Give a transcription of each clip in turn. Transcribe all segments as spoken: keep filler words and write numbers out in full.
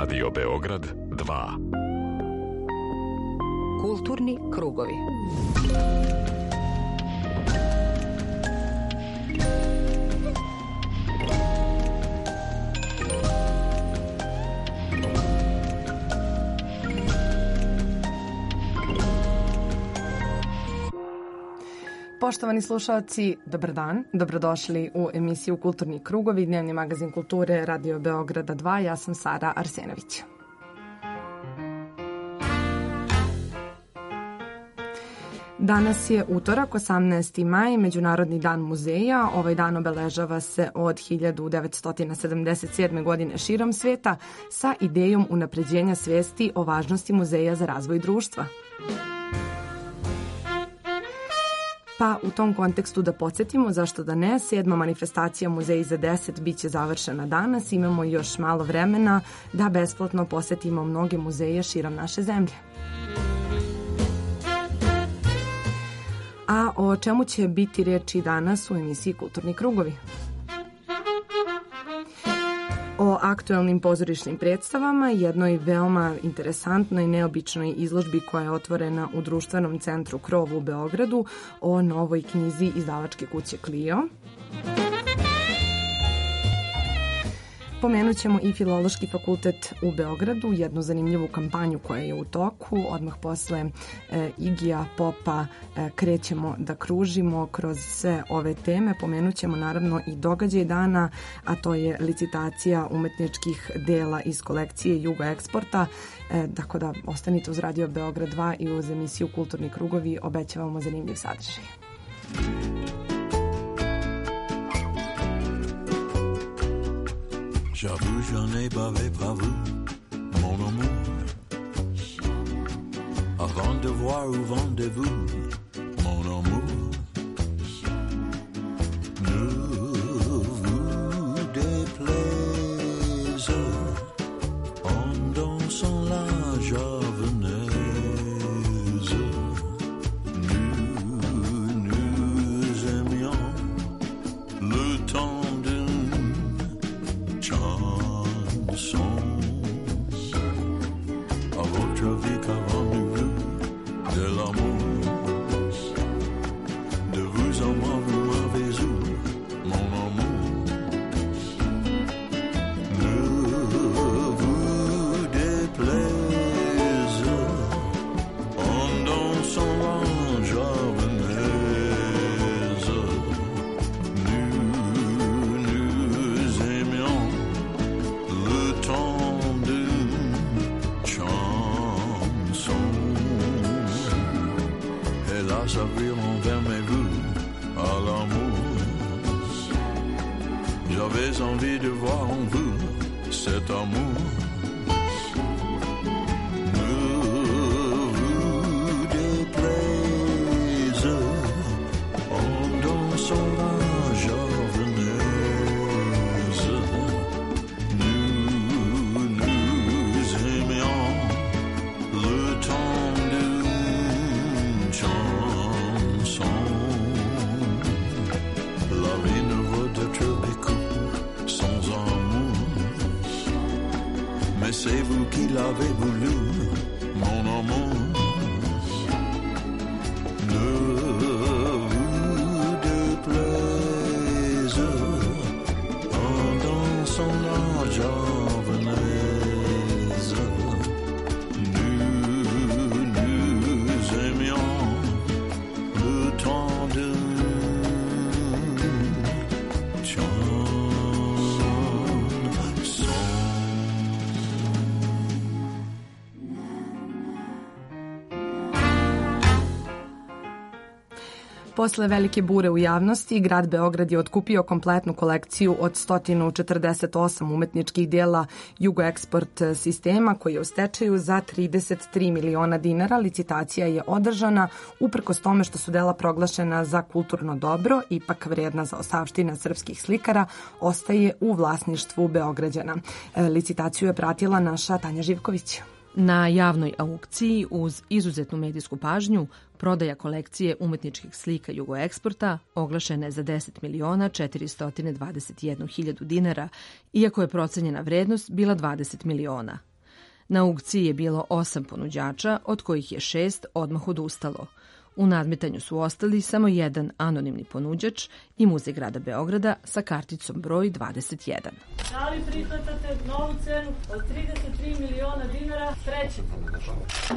Radio Beograd dva. Kulturni krugovi. Poštovani slušalci, dobar dan, dobrodošli u emisiju Kulturni krugovi, dnevni magazin kulture Radio Beograda dva. Ja sam Sara Arsenović. Danas je utorak, osamnaesti maj, Međunarodni dan muzeja. Ovaj dan obeležava se od hiljadu devetsto sedamdeset sedme. godine širom sveta sa idejom unapređenja svesti o važnosti muzeja za razvoj društva. Pa u tom kontekstu da podsjetimo, zašto da ne, sedma manifestacija Muzeji za deset bit će završena danas. Imamo još malo vremena da besplatno posetimo mnoge muzeje širom naše zemlje. A o čemu će biti reči danas u emisiji Kulturni krugovi? O aktuelnim pozorišnim predstavama, jednoj veoma interesantnoj, neobičnoj izložbi koja je otvorena u društvenom centru Krov u Beogradu, o novoj knjizi izdavačke kuće Clio. Pomenut ćemo i Filološki fakultet u Beogradu, jednu zanimljivu kampanju koja je u toku. Odmah posle e, Igija Popa e, krećemo da kružimo kroz sve ove teme. Pomenut ćemo naravno i događaj dana, a to je licitacija umetničkih dela iz kolekcije Jugo Eksporta. E, tako da ostanite uz Radio Beograd dva i uz emisiju Kulturni krugovi, obećavamo zanimljiv sadržaj. J'avoue, j'en ai bavé pas vous, mon amour. Avant de voir où vendez-vous, mon amour. Ne vous déplaise en dansant la javanaise. Nous nous aimions le temps à votre vie qu'avant-nous de l'amour, de vous en moi vous m'avez eu, mon amour. Ne vous déplaise en dansant la javanaise. Nous nous aimions le temps de chanson. Hélas, avril envers mes vous à l'amour. J'avais envie de voir en vous cet amour. Ne vous déplaise en dansant la javanaise. C'est vous qui l'avez voulu, mon amour. Ne vous déplaise en dansant la javanaise. Nous nous aimions le temps de Posle velike bure u javnosti, grad Beograd je otkupio kompletnu kolekciju od sto četrdeset osam umetničkih dela Jugo Eksport sistema koji je u stečaju za trideset tri miliona dinara. Licitacija je održana uprkos tome što su dela proglašena za kulturno dobro, ipak vredna za ostavština srpskih slikara, ostaje u vlasništvu Beograđana. Licitaciju je pratila naša Tanja Živković. Na javnoj aukciji uz izuzetnu medijsku pažnju prodaja kolekcije umetničkih slika Jugo Eksporta oglašena je za deset miliona četiristo dvadeset jednu hiljadu dinara, iako je procenjena vrednost bila dvadeset miliona. Na aukciji je bilo osam ponuđača, od kojih je šest odmah odustalo. U nadmetanju su ostali samo jedan anonimni ponuđač i Muzej grada Beograda sa karticom broj dvadeset jedan. Da li prihvatate novu cenu od trideset tri miliona dinara? Treći ponuđač.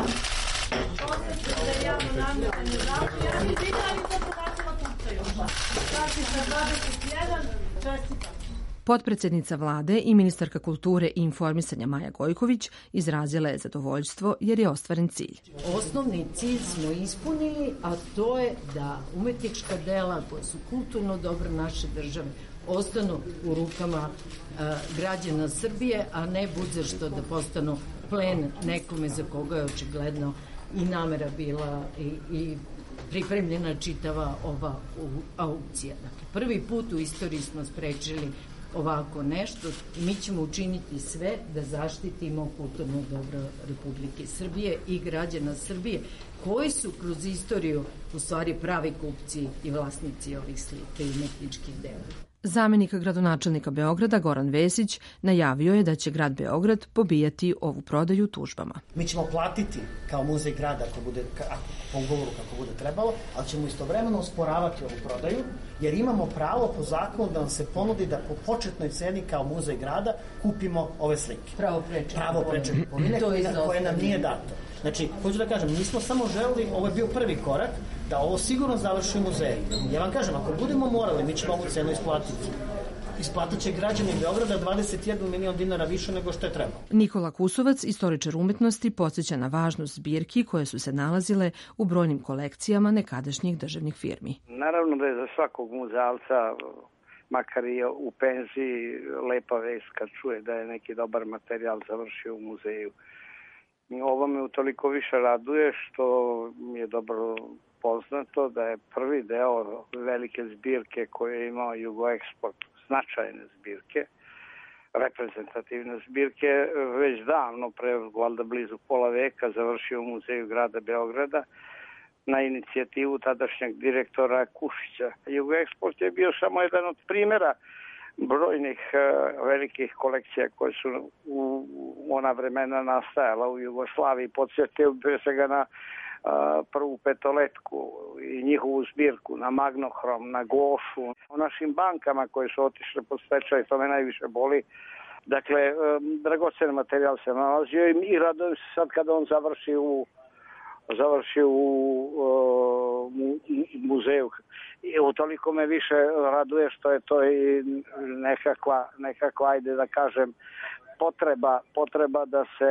Osjećate da je javno nadmetanje zapravo. I dinari sa podacima kupcaju. Kartica dvadeset jedan, čestitam. Potpredsednica vlade i ministarka kulture i informisanja Maja Gojković izrazila je zadovoljstvo jer je ostvaren cilj. Osnovni cilj smo ispunili, a to je da umetnička dela koja su kulturno dobro naše države ostanu u rukama a, građana Srbije, a ne budzašto da postanu plen nekome za koga je očigledno i namera bila i, i pripremljena čitava ova aukcija. Dakle, prvi put u istoriji smo sprečili ovako nešto i mi ćemo učiniti sve da zaštitimo kulturno dobro Republike Srbije i građana Srbije koji su kroz istoriju u stvari pravi kupci i vlasnici ovih slika i umetničkih dela. Zamenik gradonačelnika Beograda Goran Vesić najavio je da će grad Beograd pobijati ovu prodaju tužbama. Mi ćemo platiti kao muzej grada ako bude, po ugovoru kako bude trebalo, ali ćemo istovremeno osporavati ovu prodaju, jer imamo pravo po zakonu da nam se ponudi da po početnoj ceni kao muzej grada kupimo ove slike. Pravo prečenje. Pravo prečenje polovine koje, koje nam nije dato. Znači, hoću da kažem, mi smo samo želeli, ovo je bio prvi korak, da ovo sigurno završi u muzeju. Ja vam kažem, ako budemo morali, mi ćemo ovu cenu isplatiti. Isplatit će građani Beograda dvadeset jedan milion dinara više nego što je trebalo. Nikola Kusovac, istoričar umetnosti, podsjeća na važnost zbirki koje su se nalazile u brojnim kolekcijama nekadašnjih državnih firmi. Naravno da je za svakog muzealca, makar i u penziji, lepa vest kad čuje da je neki dobar materijal završio u muzeju. Ovo me utoliko više raduje što mi je dobro poznato da je prvi deo velike zbirke koje je imao Jugoeksport, značajne zbirke, reprezentativne zbirke, već davno, pre valjda blizu pola veka, završio u Muzeju grada Beograda na inicijativu tadašnjeg direktora Kušića. Jugoeksport je bio samo jedan od primjera brojnih uh, velikih kolekcija koje su u, u ona vremena nastajala u Jugoslaviji. Podsjetio bi se ga na uh, prvu petoletku i njihovu zbirku, na Magnohrom, na Gošu, o našim bankama koje su otišle pod stečaj, to me najviše boli. Dakle, um, dragocen materijal se nalazio i, i radujem se sad kada on završi u završi u uh, mu, muzeju. I utoliko me više raduje što je to i nekakva, nekakva ajde da kažem, potreba, potreba da se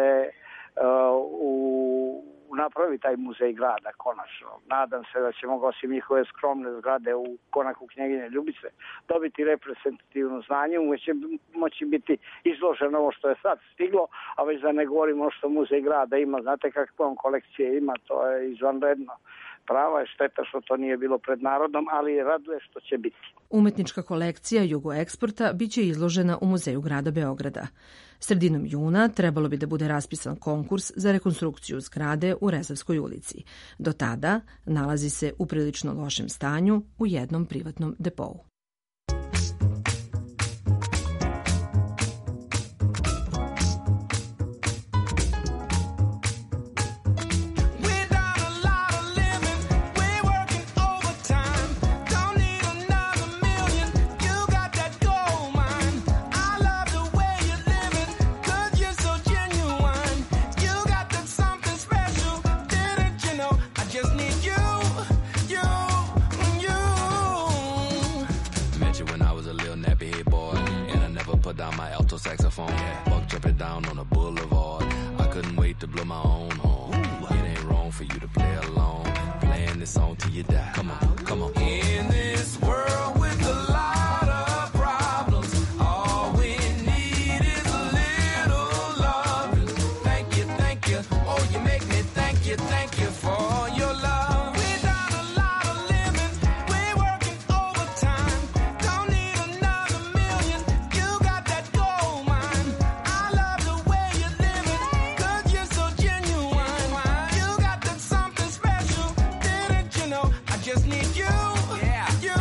uh, u, napravi taj muzej grada konačno. Nadam se da ćemo osim njihove skromne zgrade u konaku Knjeginje Ljubice dobiti reprezentativno znanje, će moći biti izloženo ovo što je sad stiglo, a već da ne govorimo što muzej grada ima. Znate kakve on kolekcije ima, to je izvanredno. Prava je šteta što to nije bilo pred narodom, ali raduje što će biti. Umetnička kolekcija Jugoeksporta biće izložena u Muzeju grada Beograda. Sredinom juna trebalo bi da bude raspisan konkurs za rekonstrukciju zgrade u Rezavskoj ulici. Do tada nalazi se u prilično lošem stanju u jednom privatnom depou. Saxophone, buck jumping down on a boulevard. I couldn't wait to blow my own horn. It ain't wrong for you to play along, playing this song till you die. Come on, come on. In this world with a lot of problems, all we need is a little love. Thank you, thank you. Oh, you make me thank you, thank you for your love. Just need you, yeah, you.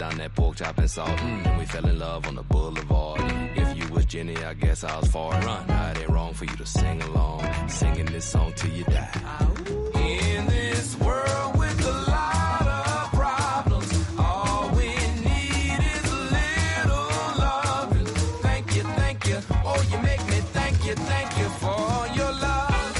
down that pork chop and salt. Mm. And we fell in love on the boulevard. If you was Jenny, I guess I was far. Run. Now it ain't wrong for you to sing along, singing this song till you die. In this world with a lot of problems, all we need is a little love. Thank you, thank you. Oh, you make me thank you, thank you for your love.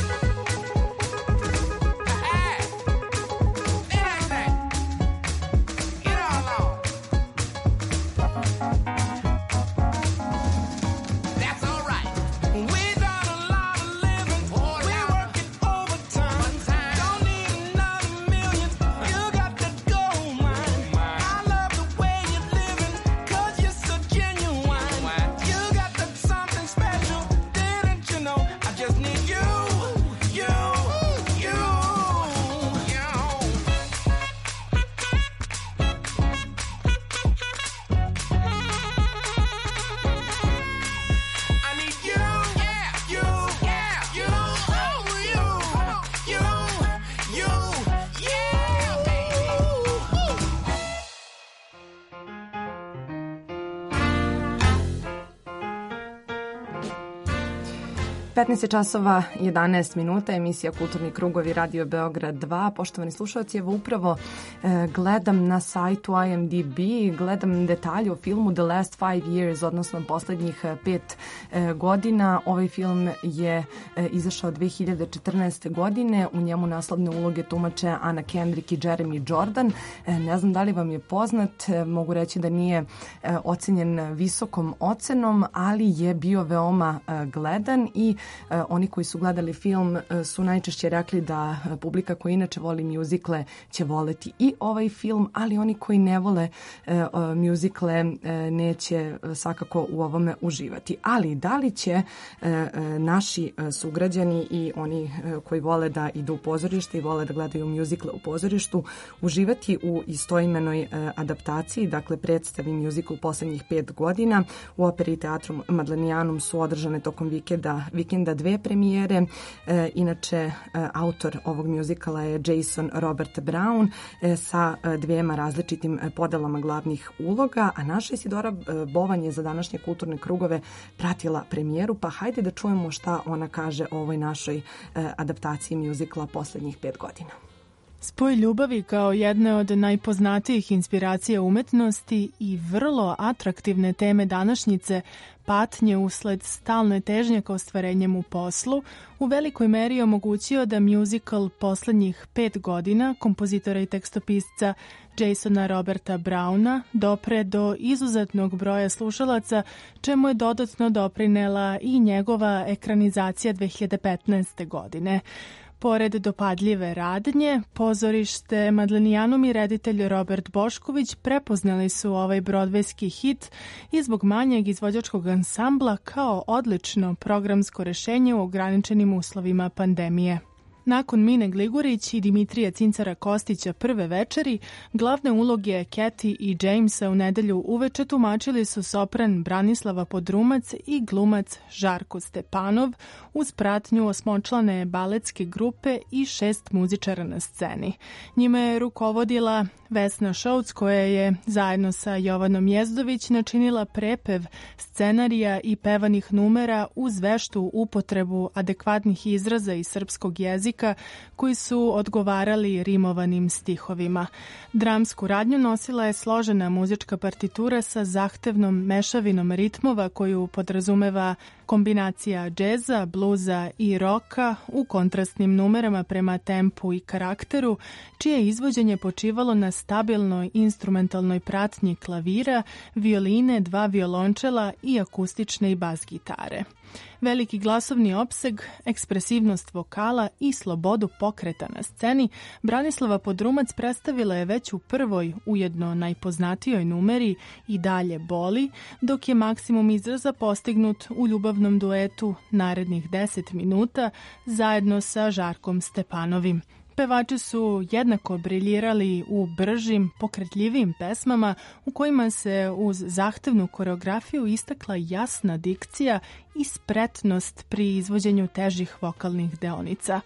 petnaest časova jedanaest minuta, emisija Kulturni krugovi, Radio Beograd dva. Poštovani slušalci, evo upravo e, gledam na sajtu I M D B, gledam detalje o filmu The Last Five Years, odnosno poslednjih pet e, godina. Ovaj film je e, izašao dve hiljade četrnaeste. godine, u njemu naslovne uloge tumače Anna Kendrick i Jeremy Jordan. E, ne znam da li vam je poznat, e, mogu reći da nije e, ocenjen visokom ocenom, ali je bio veoma e, gledan i Uh, oni koji su gledali film uh, su najčešće rekli da uh, publika koja inače voli mjuzikle će voleti i ovaj film, ali oni koji ne vole uh, uh, mjuzikle uh, neće uh, svakako u ovome uživati. Ali da li će uh, uh, naši uh, sugrađani i oni uh, koji vole da idu u pozorište i vole da gledaju mjuzikle u pozorištu uživati u istoimenoj uh, adaptaciji, dakle predstavi mjuzikl poslednjih pet godina. U Operi i teatru Madlenijanum su održane tokom vikenda, vikenda dve premijere. E, inače, e, autor ovog mjuzikala je Jason Robert Brown e, sa e, dvijema različitim e, podelama glavnih uloga, a naša Isidora e, Bovan je za današnje kulturne krugove pratila premijeru, pa hajde da čujemo šta ona kaže o ovoj našoj e, adaptaciji mjuzikla poslednjih pet godina. Spoj ljubavi kao jedne od najpoznatijih inspiracija umetnosti i vrlo atraktivne teme današnjice, patnje usled stalne težnje ka ostvarenjem u poslu, u velikoj meri je omogućio da mjuzikl poslednjih pet godina kompozitora i tekstopisca Jasona Roberta Browna dopre do izuzetnog broja slušalaca, čemu je dodatno doprinela i njegova ekranizacija dve hiljade petnaeste. godine. Pored dopadljive radnje, pozorište Madlenijanum i reditelj Robert Bošković prepoznali su ovaj brodvejski hit i zbog manjeg izvođačkog ansambla kao odlično programsko rešenje u ograničenim uslovima pandemije. Nakon Mine Gligurić i Dimitrija Cincara Kostića prve večeri, glavne uloge Kathy i Jamesa u nedelju uveče tumačili su sopran Branislava Podrumac i glumac Žarko Stepanov uz pratnju osmočlane baletske grupe i šest muzičara na sceni. Njime je rukovodila Vesna Šouc, koja je zajedno sa Jovanom Jezdović načinila prepev scenarija i pevanih numera uz veštu upotrebu adekvatnih izraza iz srpskog jezika koji su odgovarali rimovanim stihovima. Dramsku radnju nosila je složena muzička partitura sa zahtevnom mešavinom ritmova koju podrazumeva kombinacija džeza, bluza i roka u kontrastnim numerama prema tempu i karakteru, čije izvođenje počivalo na stabilnoj instrumentalnoj pratnji klavira, violine, dva violončela i akustične i bas gitare. Veliki glasovni opseg, ekspresivnost vokala i slobodu pokreta na sceni Branislava Podrumac predstavila je već u prvoj, ujedno najpoznatijoj numeri I dalje boli, dok je maksimum izraza postignut u ljubavnom duetu narednih deset minuta zajedno sa Žarkom Stepanovim. Pevači su jednako briljirali u bržim, pokretljivim pesmama u kojima se uz zahtevnu koreografiju istakla jasna dikcija i spretnost pri izvođenju težih vokalnih deonica.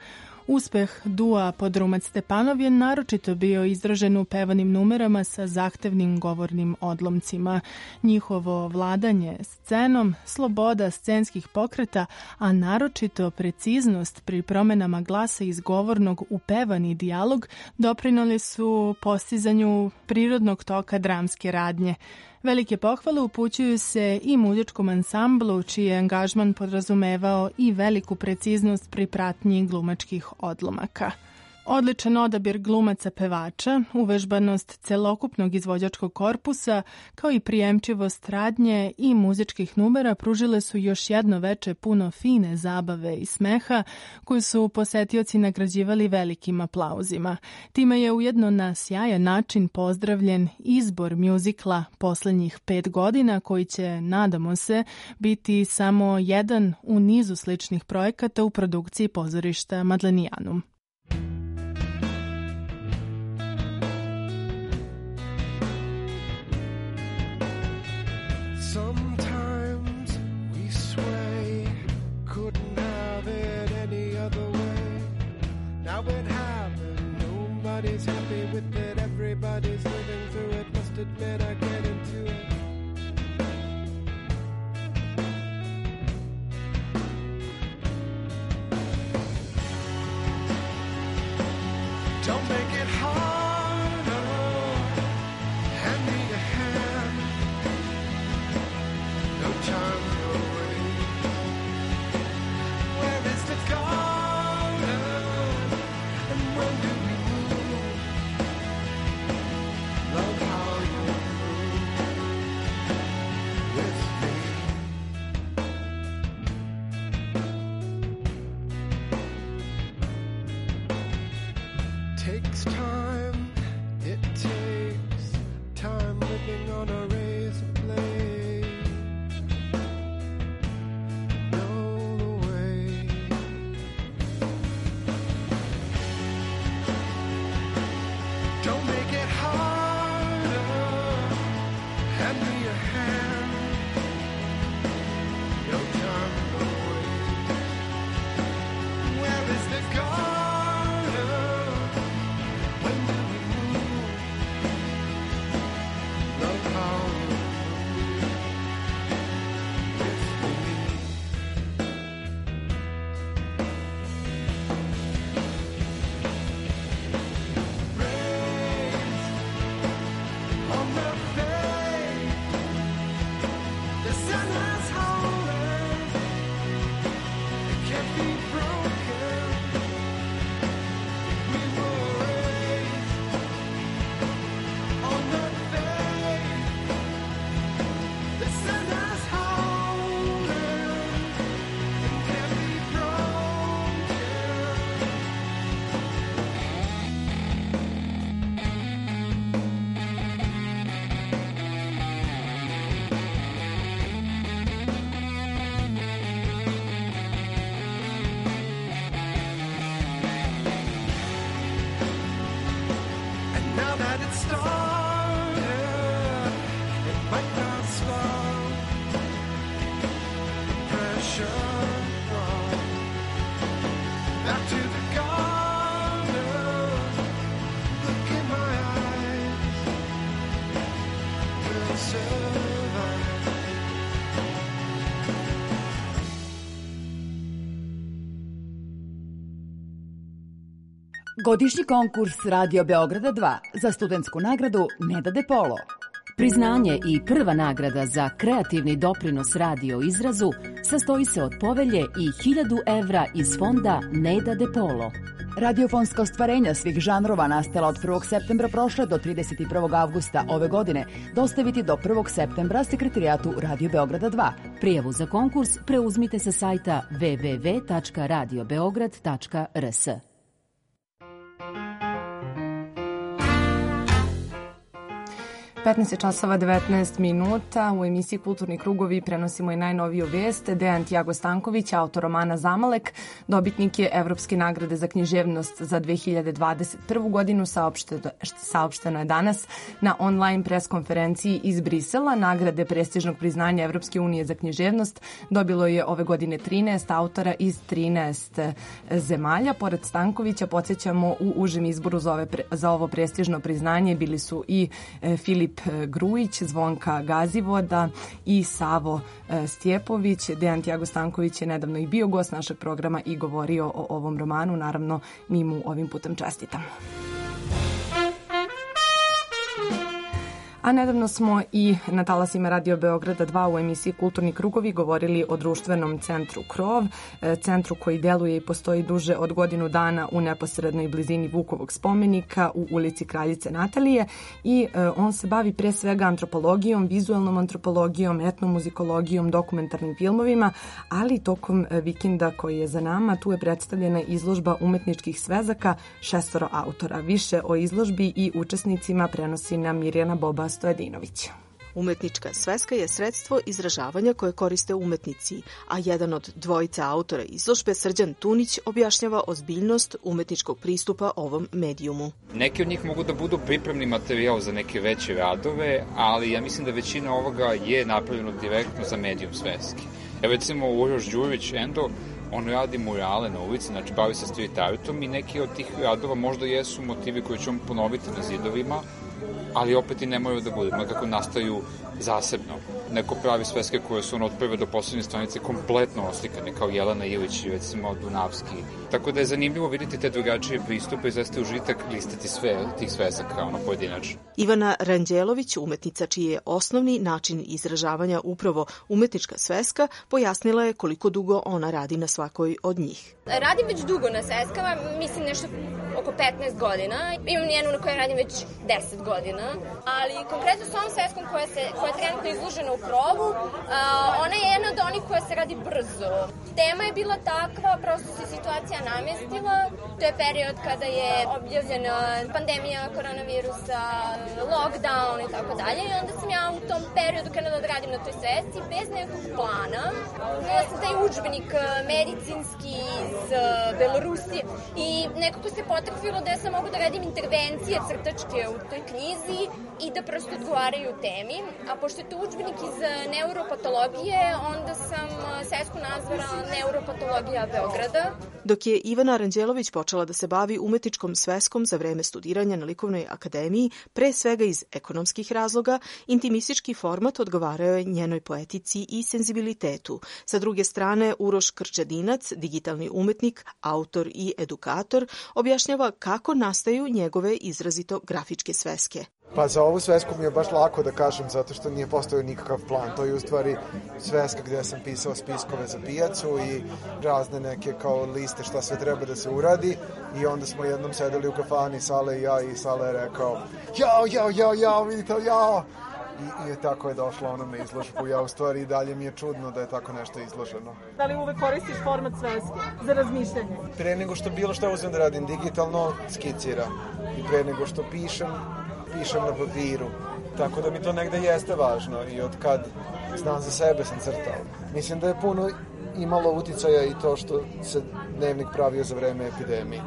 Uspeh dua Podrumac Stepanov je naročito bio izražen u pevanim numerama sa zahtevnim govornim odlomcima. Njihovo vladanje scenom, sloboda scenskih pokreta, a naročito preciznost pri promenama glasa iz govornog u pevani dijalog doprinijeli su postizanju prirodnog toka dramske radnje. Velike pohvale upućuju se i muzičkom ansamblu, čiji je angažman podrazumevao i veliku preciznost pri pratnji glumačkih odlomaka. Odličan odabir glumaca pevača, uvežbanost celokupnog izvođačkog korpusa, kao i prijemčivost radnje i muzičkih numera pružile su još jedno veče puno fine zabave i smeha, koju su posetioci nagrađivali velikim aplauzima. Time je ujedno na sjajan način pozdravljen izbor mjuzikla poslednjih pet godina, koji će, nadamo se, biti samo jedan u nizu sličnih projekata u produkciji pozorišta Madlenijanum. Sometimes we sway, couldn't have it any other way. Now it happened, nobody's happy with it, everybody's living through it, must admit I get into it. Don't make it harder, hand me a hand. No time to wait. Where is the garden? And when do we move? Love how you move with me. Takes time, it takes time living on a razor blade. Don't make it harder, hand me a hand. No time to wait. Where is the garden? When do we move? Love how you move with me. On the bay, the sun has holding. It can't be broken. We were raised on the bay, the sun has holding. It can't be broken. And now that it's started, it might not slow. The pressure from back to the garden. Look in my eyes, we'll survive. Godišnji konkurs Radio Beograda dva za studentsku nagradu Neda De Polo. Priznanje i prva nagrada za kreativni doprinos radio izrazu sastoji se od povelje i hiljadu evra iz fonda Neda De Polo. Radiofonska ostvarenja svih žanrova nastala od prvog septembra prošle do trideset prvog avgusta ove godine dostaviti do prvog septembra sekretarijatu Radio Beograda dva. Prijavu za konkurs preuzmite sa sajta w w w tačka radio beograd tačka r s. petnaest časova devetnaest minuta. U emisiji Kulturni krugovi prenosimo i najnoviju vest. Dejan Tiago Stanković, autor romana Zamalek, dobitnik je Evropske nagrade za književnost za dve hiljade dvadeset prvu godinu, saopšteno, saopšteno je danas na online pres konferenciji iz Brisela. Nagrade prestižnog priznanja Evropske unije za književnost dobilo je ove godine trinaest autora iz trinaest zemalja. Pored Stankovića, podsjećamo, u užem izboru za, ove, za ovo prestižno priznanje bili su i Filip Grujić, Zvonka Gazivoda i Savo Stjepović. Dejan Tiago Stanković je nedavno i bio gost našeg programa i govorio o ovom romanu. Naravno, mi mu ovim putem čestitamo. A nedavno smo i na talasima Radio Beograda dva u emisiji Kulturni krugovi govorili o društvenom centru Krov, centru koji deluje i postoji duže od godinu dana u neposrednoj blizini Vukovog spomenika u ulici Kraljice Natalije i on se bavi pre svega antropologijom, vizualnom antropologijom, etnomuzikologijom, dokumentarnim filmovima, ali tokom vikenda koji je za nama tu je predstavljena izložba umetničkih svezaka šestoro autora. Više o izložbi i učesnicima prenosi nam Mirjana Boba Stojadinović. Umetnička sveska je sredstvo izražavanja koje koriste umetnici, a jedan od dvojice autora izložbe, Srđan Tunić, objašnjava ozbiljnost umetničkog pristupa ovom medijumu. Neki od njih mogu da budu pripremni materijal za neke veće radove, ali ja mislim da većina ovoga je napravljeno direktno za medijum sveske. Evo recimo Uroš Đurić Endo, on radi murale na ulici, znači bavi se street artom i neki od tih radova možda jesu motivi koje će on ponoviti na zidovima, ali opet i ne moraju da budu, nekako nastaju zasebno. Neko pravi sveske koje su ono od prve do poslednje stranice kompletno oslikane, kao Jelena Ilić, recimo Dunavski. Tako da je zanimljivo vidjeti te drugačije pristupe i zaista užitak listati sve tih svezaka, ono pojedinačno. Ivana Ranđelović, umetnica čiji je osnovni način izražavanja upravo umetnička sveska, pojasnila je koliko dugo ona radi na svakoj od njih. Radim već dugo na sveskama, mislim nešto oko petnaest godina. Imam jednu na kojoj radim već deset godina, ali konkretno s ovom sveskom koja, se, koja je trenutno izložena u Krovu, ona je jedna od onih koja se radi brzo. Tema je bila takva, prosto se situacija namestila. To je period kada je objavljena pandemija koronavirusa, lockdown i tako dalje. I onda sam ja u tom periodu krenula da radim na toj svesci bez nekog plana. Imala sam taj udžbenik medicinski iz Belorusije i nekako se potrefilo da ja sam mogu da radim intervencije crtačke u toj knjizi i da prosto odgovaraju temi. A pošto je to udžbenik iz neuropatologije, onda sam svesku nazvala Neuropatologija Beograda. Dok je Ivana Ranđelović počela da se bavi umetničkom sveskom za vreme studiranja na Likovnoj akademiji, pre svega iz ekonomskih razloga, intimistički format odgovarao je njenoj poetici i senzibilitetu. Sa druge strane, Uroš Krčedinac, digitalni umetnik, autor i edukator, objašnjava kako nastaju njegove izrazito grafičke sveske. Pa za ovu svesku mi je baš lako da kažem, zato što nije postojao nikakav plan. To je u stvari sveska gde sam pisao spiskove za pijacu i razne neke kao liste šta sve treba da se uradi i onda smo jednom sedeli u kafani, Sale i ja, i Sale je rekao jao, jao, jao, jao, vidite, jao. I, i tako je došlo ono na izložbu. Ja u stvari i dalje mi je čudno da je tako nešto izloženo. Da li uvek koristiš format sveske za razmišljanje? Pre nego što bilo što uzem da radim digitalno, skicira. I pre nego što pišem, pišem na papiru. Tako da mi to negde jeste važno i od kad znam za sebe sam crtao. Mislim da je puno imalo uticaja i to što se dnevnik pravio za vreme epidemije.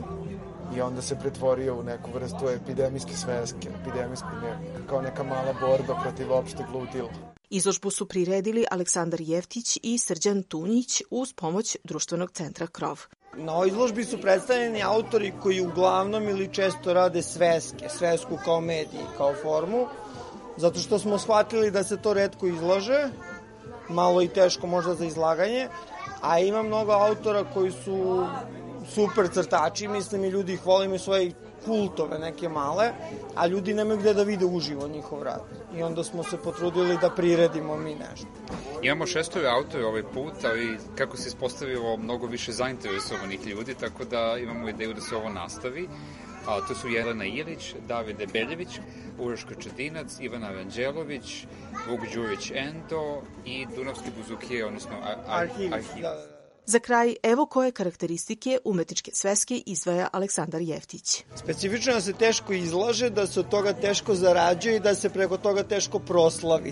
I onda se pretvorio u neku vrstu epidemijske sveske, epidemijske ne, kao neka mala borba protiv opšteg ludila. Izložbu su priredili Aleksandar Jeftić i Srđan Tunić uz pomoć društvenog centra Krov. Na ovoj izložbi su predstavljeni autori koji uglavnom ili često rade sveske, svesku kao medij, kao formu, zato što smo shvatili da se to retko izlaže, malo i teško možda za izlaganje, a ima mnogo autora koji su super crtači, mislim, i ljudi ih vole, imaju svoje kultove neke male, a ljudi nemaju gde da vide uživo njihov rad. I onda smo se potrudili da priredimo mi nešto. Imamo šestove autore ovaj put, ali kako se ispostavilo mnogo više zainteresovanih ljudi, tako da imamo ideju da se ovo nastavi. A, to su Jelena Ilić, David Debeljević, Uroš Krčedinac, Ivana Ranđelović, Vuk Đurić Endo i Dunavski buzukije, odnosno ar ar arhiv. arhiv. Da, da. Za kraj, evo koje karakteristike umetničke sveske izdvaja Aleksandar Jeftić. Specifično da se teško izlaže, da se od toga teško zarađuje i da se preko toga teško proslavi.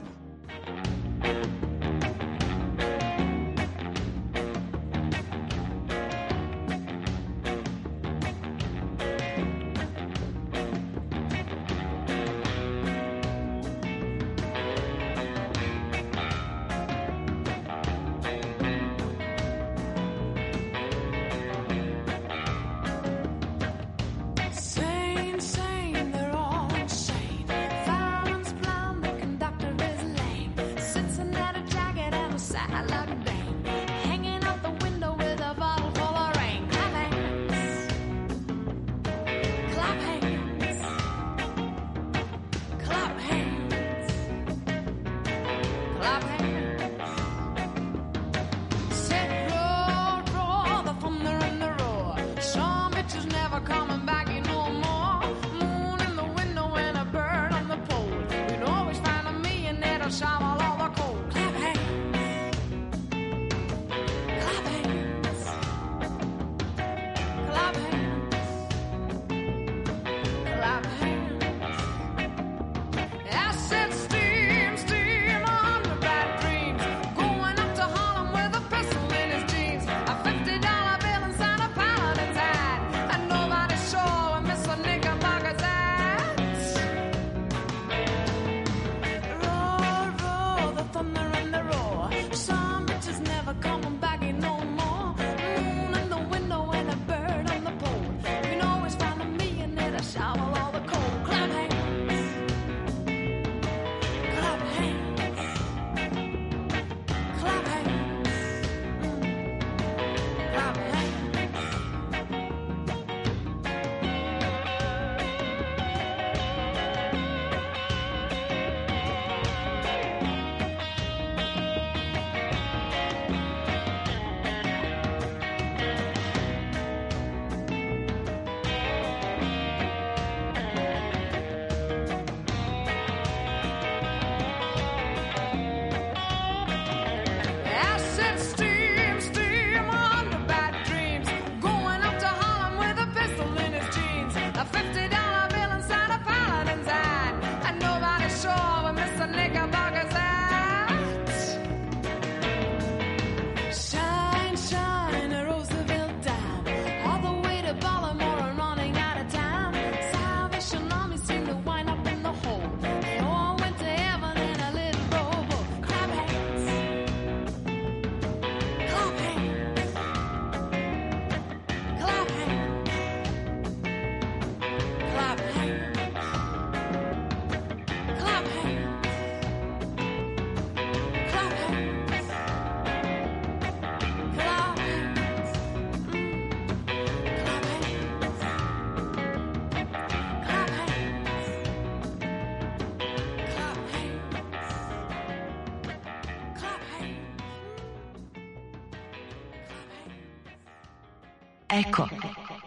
Eko.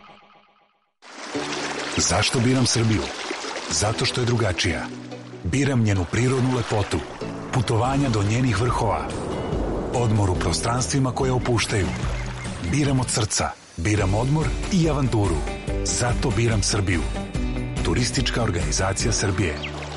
Zašto biram Srbiju? Zato što je drugačija. Biram njenu prirodnu lepotu, putovanja do njenih vrhova, odmor u prostranstvima koje opuštaju. Biram od srca, biram odmor i avanturu. Zato biram Srbiju. Turistička organizacija Srbije.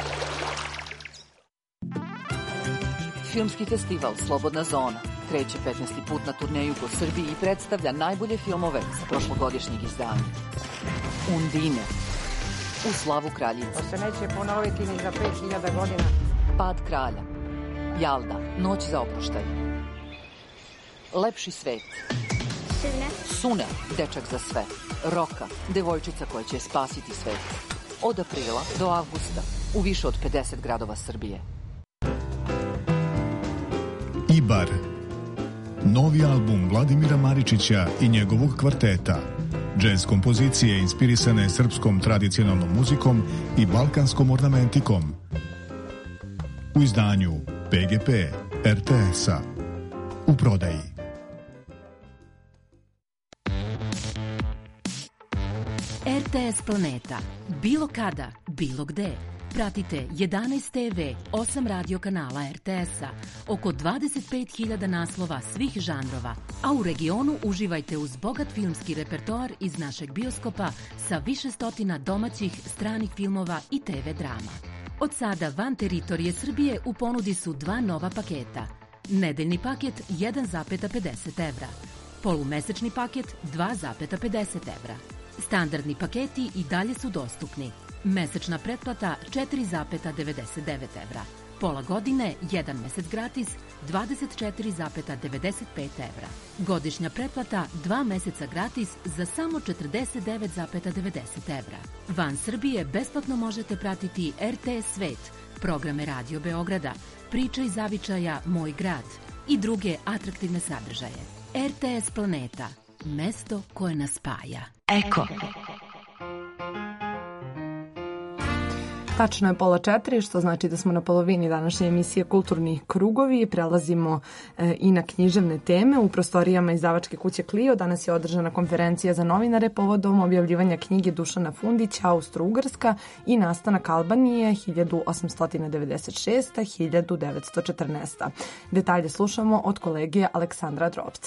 Filmski festival Slobodna zona kreće petnaesti put na turneju po Srbiji i predstavlja najbolje filmove sa prošlogodišnjeg izdanja. Undine, U slavu kraljice. To se neće ponoviti ni za pet hiljada godina. Pad kralja, Jalda, Noć za oproštaj. Lepši svet. Sune. Sune, dečak za sve. Roka, devojčica koja će spasiti svet. Od aprila do avgusta u više od pedeset gradova Srbije. Ibar. Novi album Vladimira Maričića i njegovog kvarteta. Džez kompozicije inspirisane srpskom tradicionalnom muzikom i balkanskom ornamentikom. U izdanju P G P R T S-a. U prodaji. R T S Planeta. Bilo kada, bilo gde. Pratite jedanaest te ve, osam radio kanala er te es-a, oko dvadeset pet hiljada naslova svih žanrova, a u regionu uživajte uz bogat filmski repertoar iz našeg bioskopa sa više stotina domaćih, stranih filmova i te ve drama. Od sada van teritorije Srbije u ponudi su dva nova paketa. Nedeljni paket jedan zarez pedeset evra, polumesečni paket dva zarez pedeset evra. Standardni paketi i dalje su dostupni. Mesečna pretplata četiri zarez devedeset devet evra. Pola godine, jedan mesec gratis, dvadeset četiri zarez devedeset pet evra. Godišnja pretplata, dva meseca gratis za samo četrdeset devet zarez devedeset evra. Van Srbije besplatno možete pratiti er te es Svet, programe Radio Beograda, Priče iz zavičaja Moj grad i druge atraktivne sadržaje. er te es Planeta, mesto koje nas spaja. Eko. Tačno je pola četiri, što znači da smo na polovini današnje emisije Kulturni krugovi. Prelazimo e, i na književne teme. U prostorijama izdavačke kuće Clio danas je održana konferencija za novinare povodom objavljivanja knjige Dušana Fundića Austro-Ugarska i nastanak Albanije hiljadu osamsto devedeset šeste do hiljadu devetsto četrnaeste. Detalje slušamo od kolege Aleksandra Drobca.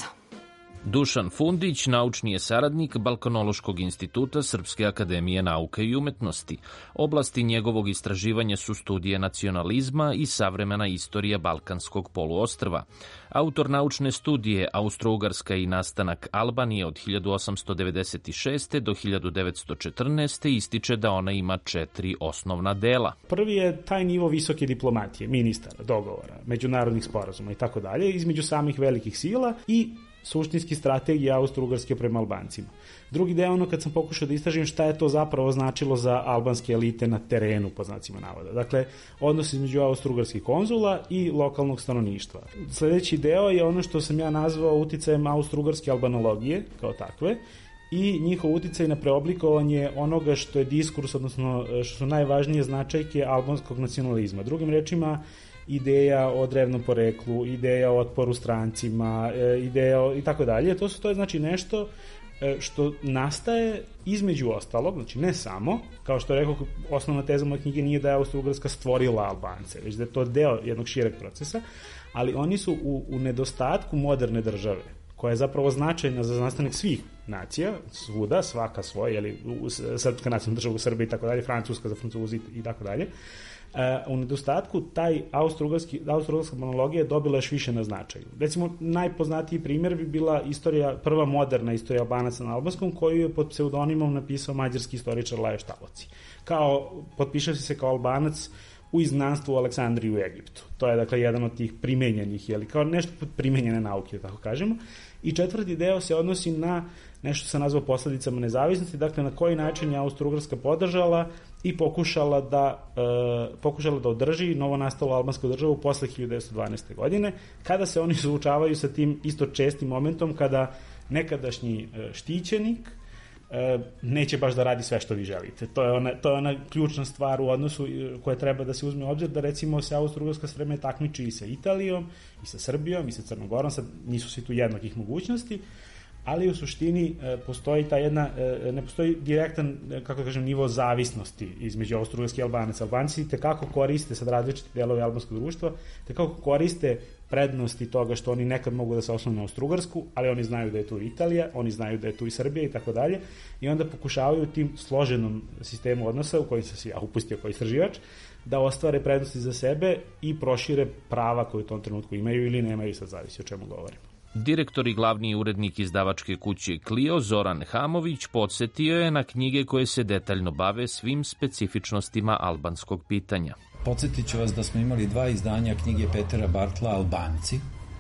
Dušan Fundić naučni je saradnik Balkanološkog instituta Srpske akademije nauke i umetnosti. Oblasti njegovog istraživanja su studije nacionalizma i savremena istorija Balkanskog poluostrva. Autor naučne studije Austro-Ugarska i nastanak Albanije od hiljadu osamsto devedeset šeste do hiljadu devetsto četrnaeste ističe da ona ima četiri osnovna dela. Prvi je taj nivo visoke diplomatije, ministara, dogovora, međunarodnih sporazuma i tako dalje, između samih velikih sila i suštinski strategija Austro-Ugarske prema Albancima. Drugi deo ono kad sam pokušao da istražim šta je to zapravo značilo za albanske elite na terenu, po znacima navoda. Dakle, odnos između austro-ugarskih konzula i lokalnog stanovništva. Sledeći deo je ono što sam ja nazvao uticajem austro-ugarske albanologije, kao takve, i njihov uticaj na preoblikovanje onoga što je diskurs, odnosno što su najvažnije značajke albanskog nacionalizma. Drugim rečima, ideja o drevnom poreklu, ideja o otporu strancima, ideja o, i tako dalje. To su to je znači nešto što nastaje između ostalog, znači ne samo, kao što rekao, osnovna teza moje knjige nije da je Austro-Ugarska stvorila Albance, već da je to deo jednog šireg procesa, ali oni su u, u nedostatku moderne države, koja je zapravo značajna za nastanak svih nacija, svuda, svaka svoja, jeli, srpska nacionalna država u Srbiji i tako dalje, francuska za Francuzi i tako dalje. Uh, u nedostatku taj austro-ugarski, austro-ugarska monologija je dobila još više na značaju. Recimo, najpoznatiji primjer bi bila istorija, prva moderna istorija Albanaca na albanskom, koju je pod pseudonimom napisao mađarski istoričar Lajos Štaloci. Kao, potpišao se kao Albanac u izgnanstvu u Aleksandriji u Egiptu. To je, dakle, jedan od tih primenjenih, jeli, kao nešto primenjene nauke, tako kažemo. I četvrti deo se odnosi na nešto se nazva posledicama nezavisnosti, dakle, na koji način je Austro-Ugarska podržala i pokušala da, e, pokušala da održi novonastalu albansku državu posle hiljadu devetsto dvanaeste. godine, kada se oni suočavaju sa tim isto čestim momentom kada nekadašnji e, štićenik e, neće baš da radi sve što vi želite. To je ona, to je ona ključna stvar u odnosu koja treba da se uzme u obzir, da recimo se Austro-Ugarska spreme takmiči i sa Italijom, i sa Srbijom, i sa Crnogorom, sad nisu svi tu jednakih mogućnosti, ali u suštini postoji ta jedna, ne postoji direktan, kako da kažem, nivo zavisnosti između Austro-Ugarske i Albanaca. Albanci tekako koriste, sad različite delove albanskog društva, tekako koriste prednosti toga što oni nekad mogu da se osnovne na Austro-Ugarsku, ali oni znaju da je tu Italija, oni znaju da je tu i Srbija i tako dalje, i onda pokušavaju tim složenom sistemu odnosa, u kojim sam se ja upustio kao istraživač, da ostvare prednosti za sebe i prošire prava koje u tom trenutku imaju ili nemaju, sad zavisi o čemu govorimo. Direktor i glavni urednik izdavačke kuće Clio, Zoran Hamović, podsjetio je na knjige koje se detaljno bave svim specifičnostima albanskog pitanja. Podsjetit ću vas da smo imali dva izdanja knjige Petera Bartla Albanci.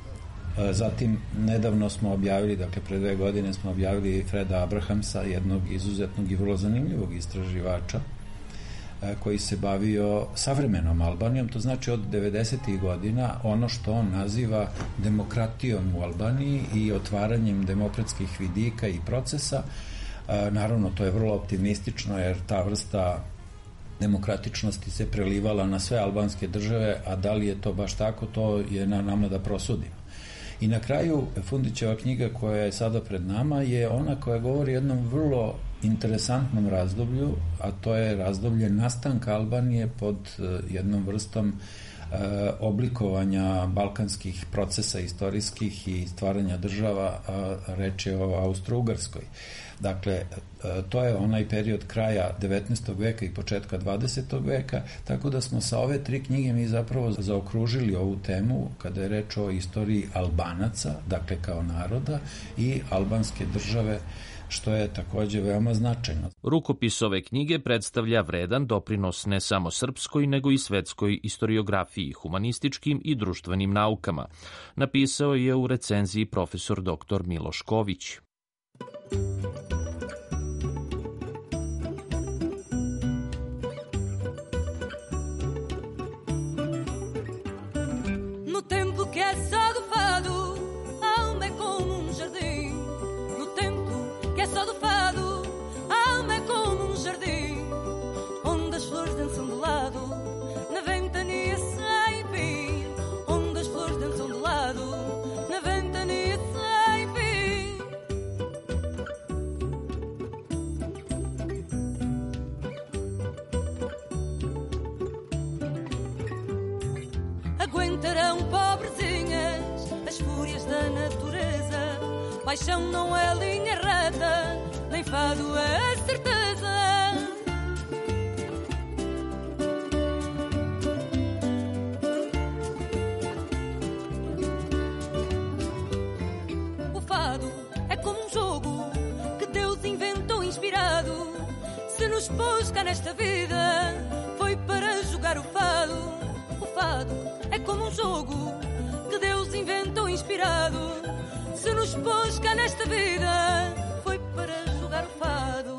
Zatim, nedavno smo objavili, dakle pre dve godine smo objavili Freda Abrahamsa, jednog izuzetnog i vrlo zanimljivog istraživača, koji se bavio savremenom Albanijom, to znači od devedesetih godina, ono što on naziva demokratijom u Albaniji i otvaranjem demokratskih vidika i procesa. Naravno, to je vrlo optimistično, jer ta vrsta demokratičnosti se prelivala na sve albanske države, a da li je to baš tako, to je na nama da prosudimo. I na kraju Fundićeva knjiga koja je sada pred nama je ona koja govori o jednom vrlo interesantnom razdoblju, a to je razdoblje nastanka Albanije pod jednom vrstom e, oblikovanja balkanskih procesa istorijskih i stvaranja država, a reč je o Austro-Ugarskoj. Dakle, to je onaj period kraja devetnaestog veka i početka dvadesetog veka, tako da smo sa ove tri knjige mi zapravo zaokružili ovu temu kada je reč o istoriji Albanaca, dakle kao naroda, i albanske države, što je takođe veoma značajno. Rukopis ove knjige predstavlja vredan doprinos ne samo srpskoj, nego i svetskoj istoriografiji, humanističkim i društvenim naukama. Napisao je u recenziji profesor doktor Miloš Ković. No tempo que é só do fado, a alma é como um jardim. No tempo que é só do fado, a alma é como um jardim, onde as flores dançam de lado, na ventania sem fim. Onde as flores dançam de lado, na ventania sem fim. Aguentarão pobrezinhas as fúrias da natureza. Paixão não é linha reta, nem fado é certeza. O fado é como um jogo que Deus inventou inspirado. Se nos pôs cá nesta vida, foi para jogar o fado. O fado é como um jogo que Deus inventou inspirado. Se nos pôs cá nesta vida, foi para jogar o fado.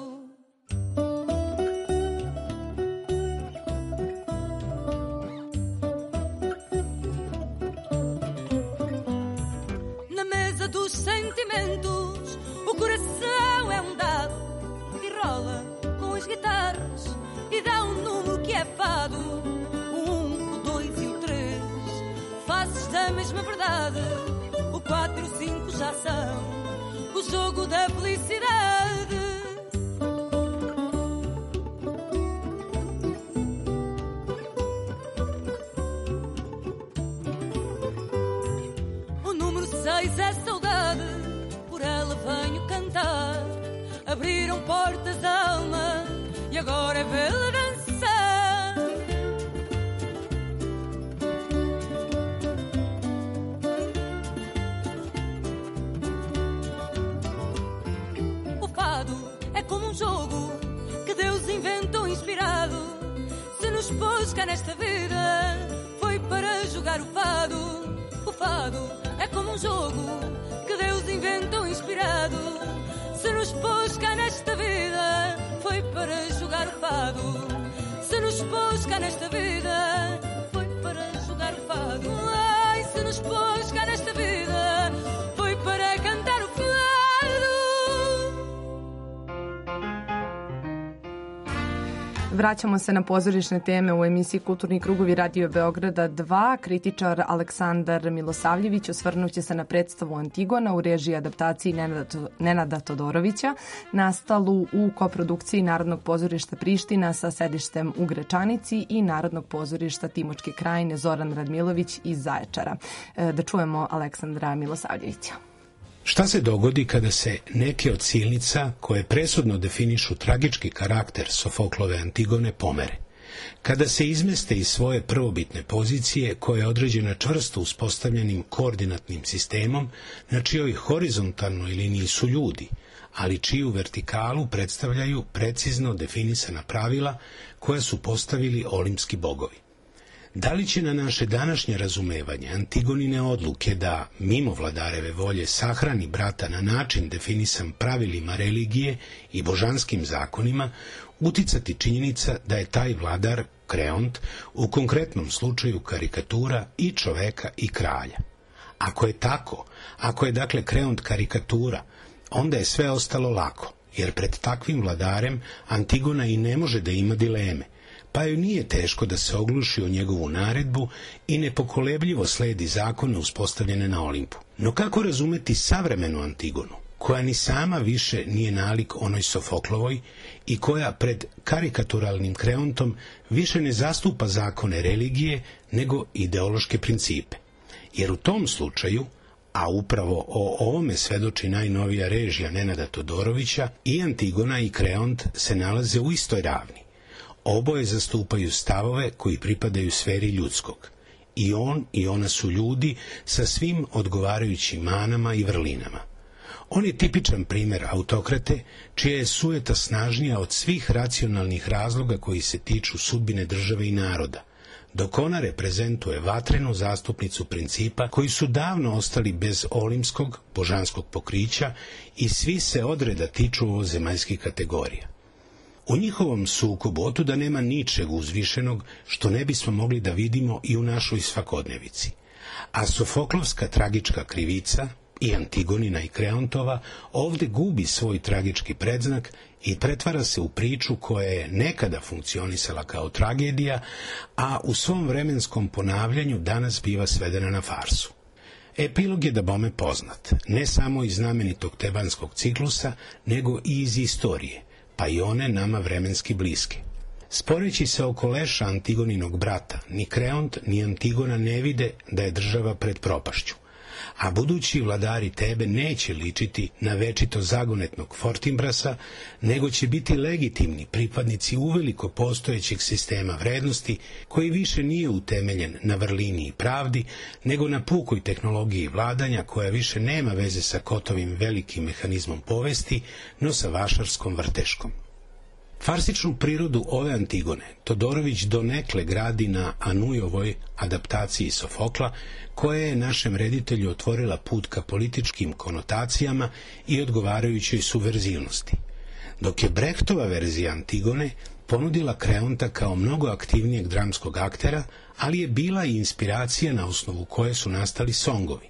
Na mesa dos sentimentos, o coração é um dado e rola com as guitarras e dá um número que é fado. Da mesma verdade, o quatro e o cinco já são o jogo da felicidade. O número seis é saudade, por ela venho cantar. Abriram portas da alma e agora é vê-la dançar. Como um jogo que Deus inventou inspirado. Se nos pôs cá nesta vida, foi para jogar o fado. O fado é como um jogo que Deus inventou inspirado. Se nos pôs cá nesta vida, foi para jogar o fado. Se nos pôs cá nesta vida, foi para jogar o fado. Ai, se nos pôs cá nesta vida, foi para cantar o fado. Vraćamo se na pozorišne teme u emisiji Kulturni krugovi Radio Beograda dva. Kritičar Aleksandar Milosavljević osvrnuće se na predstavu Antigona u režiji adaptaciji Nenada Todorovića, nastalu u koprodukciji Narodnog pozorišta Priština sa sedištem u Gračanici i Narodnog pozorišta Timočke krajine Zoran Radmilović iz Zaječara. Da čujemo Aleksandra Milosavljevića. Šta se dogodi kada se neke od silnica koje presudno definišu tragički karakter Sofoklove Antigone pomere? Kada se izmeste iz svoje prvobitne pozicije koja je određena čvrsto uspostavljenim koordinatnim sistemom na čijoj horizontalnoj liniji su ljudi, ali čiju vertikalu predstavljaju precizno definisana pravila koja su postavili olimpski bogovi. Da li će na naše današnje razumevanje Antigonine odluke da, mimo vladareve volje, sahrani brata na način definisan pravilima religije i božanskim zakonima, uticati činjenica da je taj vladar, Kreont, u konkretnom slučaju karikatura i čoveka i kralja? Ako je tako, ako je dakle Kreont karikatura, onda je sve ostalo lako, jer pred takvim vladarem Antigona i ne može da ima dileme. pa joj nije teško da se ogluši o njegovu naredbu i nepokolebljivo sledi zakone uspostavljene na Olimpu. No kako razumeti savremenu Antigonu, koja ni sama više nije nalik onoj Sofoklovoj i koja pred karikaturalnim Kreontom više ne zastupa zakone religije, nego ideološke principe? Jer u tom slučaju, a upravo o ovome svedoči najnovija režija Nenada Todorovića, i Antigona i Kreont se nalaze u istoj ravni. Oboje zastupaju stavove koji pripadaju sferi ljudskog. I on i ona su ljudi sa svim odgovarajućim manama i vrlinama. On je tipičan primer autokrate, čija je sujeta snažnija od svih racionalnih razloga koji se tiču sudbine države i naroda, dok ona reprezentuje vatrenu zastupnicu principa koji su davno ostali bez olimskog, božanskog pokrića i svi se odreda tiču ovozemaljskih kategorija. U njihovom sukobu otuda nema ničeg uzvišenog što ne bismo mogli da vidimo i u našoj svakodnevici. A Sofoklovska tragička krivica, i Antigonina i Kreontova, ovde gubi svoj tragički predznak i pretvara se u priču koja je nekada funkcionisala kao tragedija, a u svom vremenskom ponavljanju danas biva svedena na farsu. Epilog je dabome poznat, ne samo iz znamenitog tebanskog ciklusa, nego i iz istorije, pa i one nama vremenski bliske. Sporeći se oko leša Antigoninog brata, ni Kreont ni Antigona ne vide da je država pred propašću, a budući vladari Tebe neće ličiti na večito zagonetnog Fortinbrasa, nego će biti legitimni pripadnici uveliko postojećeg sistema vrednosti, koji više nije utemeljen na vrlini i pravdi, nego na pukoj tehnologiji vladanja, koja više nema veze sa Kotovim velikim mehanizmom povesti, no sa vašarskom vrteškom. Farsičnu prirodu ove Antigone Todorović donekle gradi na Anujovoj adaptaciji Sofokla, koja je našem reditelju otvorila put ka političkim konotacijama i odgovarajućoj subverzivnosti, dok je Brechtova verzija Antigone ponudila Kreonta kao mnogo aktivnijeg dramskog aktera, ali je bila i inspiracija na osnovu koje su nastali songovi.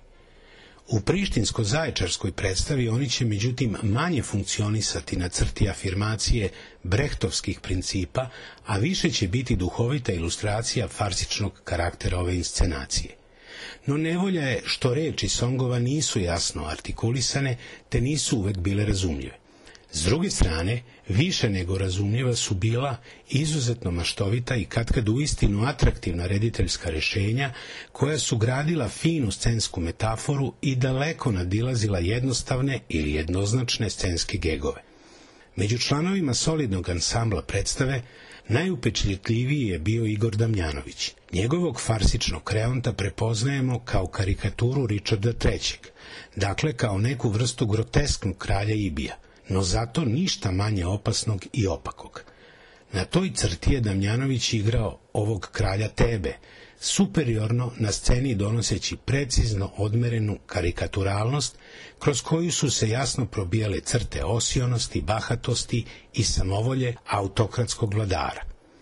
U prištinsko-zaječarskoj predstavi oni će međutim manje funkcionisati na crti afirmacije brehtovskih principa, a više će biti duhovita ilustracija farsičnog karaktera ove inscenacije. No nevolja je što reči songova nisu jasno artikulisane, te nisu uvek bile razumljive. S druge strane, više nego razumljiva su bila izuzetno maštovita i katkad uistinu atraktivna rediteljska rešenja, koja su gradila finu scensku metaforu i daleko nadilazila jednostavne ili jednoznačne scenske gegove. Među članovima solidnog ansambla predstave najupečljiviji je bio Igor Damjanović. Njegovog farsičnog Kreonta prepoznajemo kao karikaturu Ričarda trećeg, dakle kao neku vrstu grotesknog kralja Ibija, no zato ništa manje opasnog i opakog. Na toj crti je Damjanović igrao ovog kralja Tebe, superiorno na sceni donoseći precizno odmerenu karikaturalnost, kroz koju su se jasno probijale crte osionosti, bahatosti i samovolje autokratskog vladara.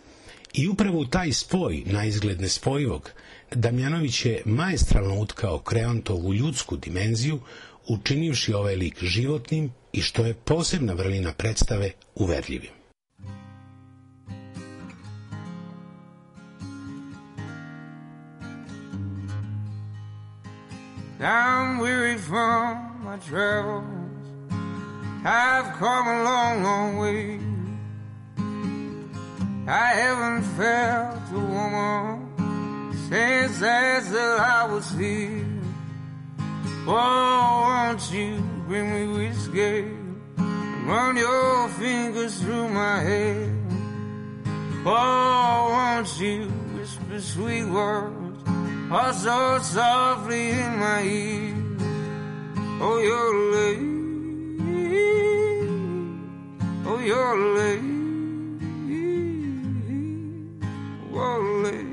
I upravo u taj spoj, na izgled nespojivog, Damjanović je maestralno utkao Kreontovu ljudsku dimenziju, učinivši ovaj lik životnim i, što je posebna vrlina predstave, uverljivim. I'm weary from my travels, I've come a long, long way. I haven't felt a woman since as I was here. Oh, won't you bring me whiskey and run your fingers through my hair? Oh, won't you whisper sweet words, oh, so softly in my ear? Oh, you're late, oh, you're late, oh, late.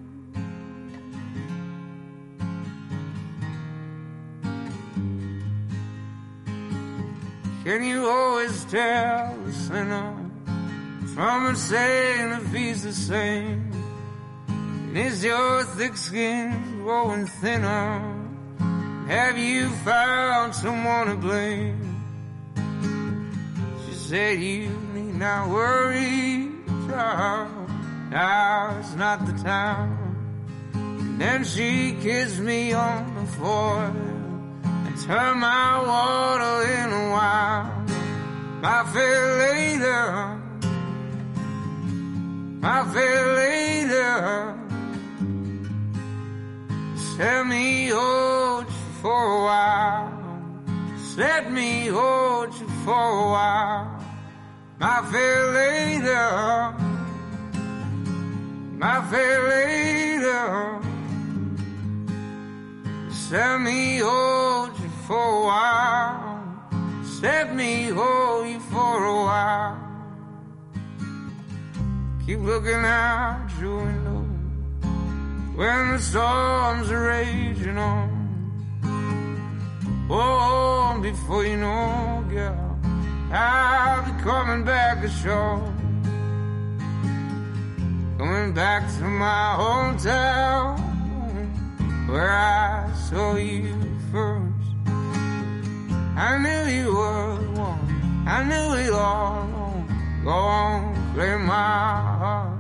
Can you always tell the sinner from a saying if he's the same? And is your thick skin growing thinner? Have you found someone to blame? She said you need not worry, child, now's not the time. And then she kissed me on the forehead and turned my water into wine. My fair lady, my fair lady, let me hold you for a while. Let me hold you for a while. My fair lady, my fair lady, let me hold you for a while. Let me hold you for a while. Keep looking out your window when the storms are raging on. Oh, before you know, girl, I'll be coming back ashore. Coming back to my hometown where I saw you first. I knew you were the one, I knew it all along. Go on, play my heart.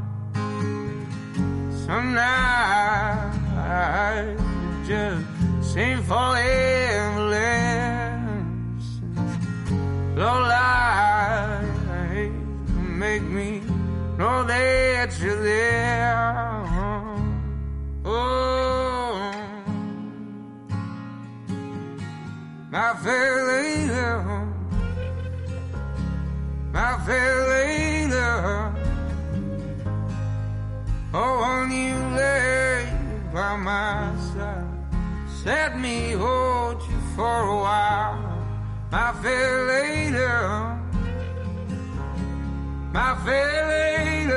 Some nights just seem forever lessons. Low light make me know that you're there. Oh, my fair lady, my fair lady, oh, won't you lay by my side? Let me hold you for a while. My fair lady, my fair lady,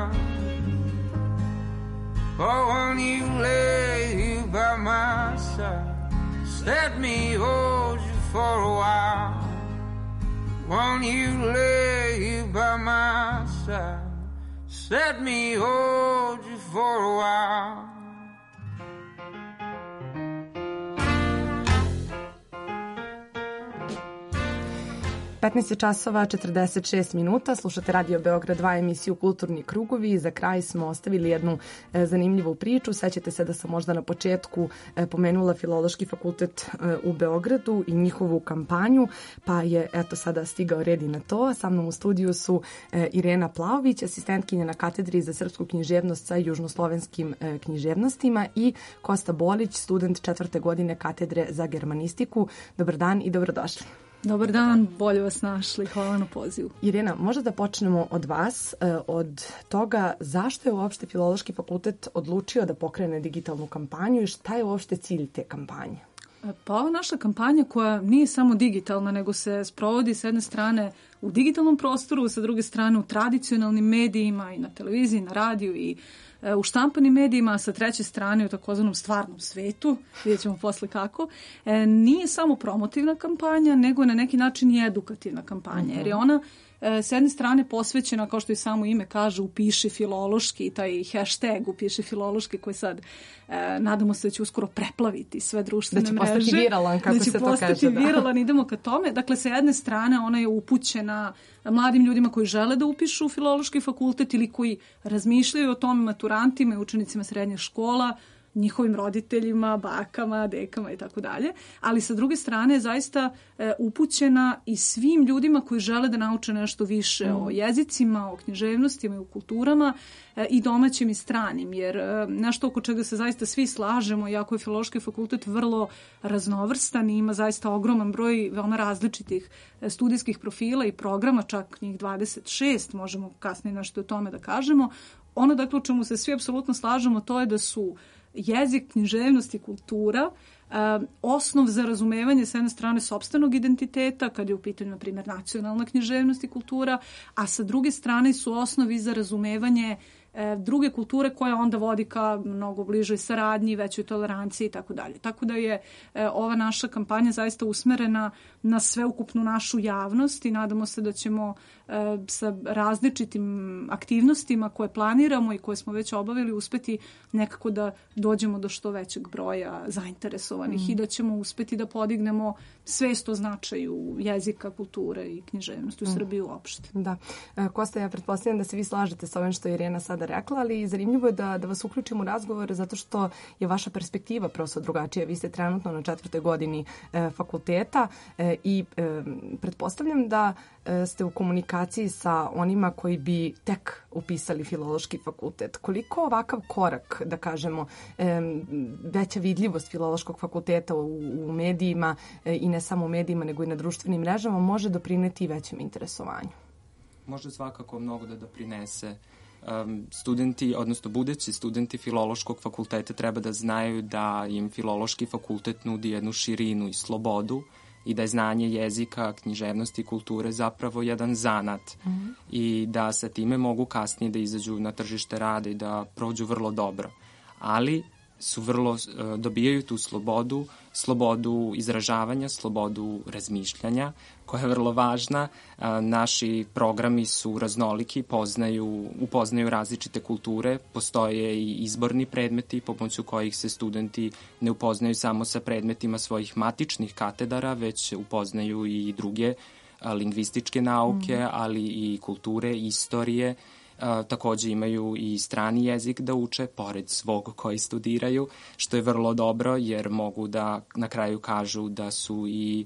oh, won't you lay by my side? Let me hold you for a while. Won't you lay by my side? Let me hold you for a while. petnaest časova četrdeset šest minuta, slušate Radio Beograd dva, emisiju Kulturni krugovi. Za kraj smo ostavili jednu e, zanimljivu priču. Sećate se da sam možda na početku e, pomenula Filološki fakultet e, u Beogradu i njihovu kampanju, pa je eto sada stigao red i na to. Sa mnom u studiju su e, Irena Plaović, asistentkinja na katedri za srpsku književnost sa južnoslovenskim e, književnostima, i Kosta Bolić, student četvrte godine katedre za germanistiku. Dobar dan i dobrodošli. Dobar dan, bolje vas našli, hvala na pozivu. Irena, možda da počnemo od vas, od toga zašto je uopšte Filološki fakultet odlučio da pokrene digitalnu kampanju i šta je uopšte cilj te kampanje? Pa ova naša kampanja koja nije samo digitalna, nego se sprovodi s jedne strane u digitalnom prostoru, sa druge strane u tradicionalnim medijima i na televiziji, na radiju i u štampanim medijima, a sa treće strane u takozvanom stvarnom svetu, vidjet ćemo posle kako, nije samo promotivna kampanja, nego na neki način i edukativna kampanja, jer je ona s jedne strane posvećena, kao što i samo ime kaže, upiši filološki, taj hashtag upiši filološki koji sad e, nadamo se da će uskoro preplaviti sve društvene mreže. Da će postati viralan, kako da se to kaže. Da će postati viralan, idemo ka tome. Dakle, sa jedne strane ona je upućena mladim ljudima koji žele da upišu Filološki fakultet ili koji razmišljaju o tome, maturantima i učenicima srednjih škola, njihovim roditeljima, bakama, dekama i tako dalje, ali sa druge strane je zaista e, upućena i svim ljudima koji žele da nauče nešto više mm. o jezicima, o književnostima i o kulturama e, i domaćim i stranim, jer e, nešto oko čega se zaista svi slažemo, iako je Filološki fakultet vrlo raznovrstan i ima zaista ogroman broj veoma različitih e, studijskih profila i programa, čak njih dvadeset šest, možemo kasnije nešto o tome da kažemo. Ono, dakle, u čemu se svi apsolutno slažemo, to je da su jezik, književnost i kultura uh, osnov za razumevanje s jedne strane sopstvenog identiteta, kad je u pitanju, na primjer, nacionalna književnost i kultura, a sa druge strane su osnovi za razumevanje druge kulture koja onda vodi ka mnogo bližoj saradnji, većoj toleranciji i tako dalje. Tako da je ova naša kampanja zaista usmerena na sveukupnu našu javnost i nadamo se da ćemo sa različitim aktivnostima koje planiramo i koje smo već obavili uspeti nekako da dođemo do što većeg broja zainteresovanih mm. i da ćemo uspeti da podignemo svest o značaju jezika, kulture i književnosti u mm. Srbiji uopšte. Da. Kosta, ja pretpostavljam da se vi slažete sa ovim što je Irena sada rekla, ali zanimljivo je da, da vas uključim u razgovor zato što je vaša perspektiva prosto drugačija. Vi ste trenutno na četvrtoj godini e, fakulteta e, i e, pretpostavljam da e, ste u komunikaciji sa onima koji bi tek upisali filološki fakultet. Koliko ovakav korak, da kažemo, e, veća vidljivost filološkog fakulteta u, u medijima e, i ne samo u medijima nego i na društvenim mrežama može doprineti većem interesovanju? Može svakako mnogo da doprinese. Um, studenti, odnosno budući studenti filološkog fakulteta treba da znaju da im filološki fakultet nudi jednu širinu i slobodu i da je znanje jezika, književnosti i kulture zapravo jedan zanat mm-hmm. i da sa time mogu kasnije da izađu na tržište rada i da prođu vrlo dobro. Ali su vrlo, dobijaju tu slobodu, slobodu izražavanja, slobodu razmišljanja, koja je vrlo važna. Naši programi su raznoliki, poznaju, upoznaju različite kulture, postoje i izborni predmeti pomoću kojih se studenti ne upoznaju samo sa predmetima svojih matičnih katedara, već upoznaju i druge lingvističke nauke, mm. ali i kulture, istorije. Uh, takođe imaju i strani jezik da uče, pored svog koji studiraju, što je vrlo dobro jer mogu da na kraju kažu da su i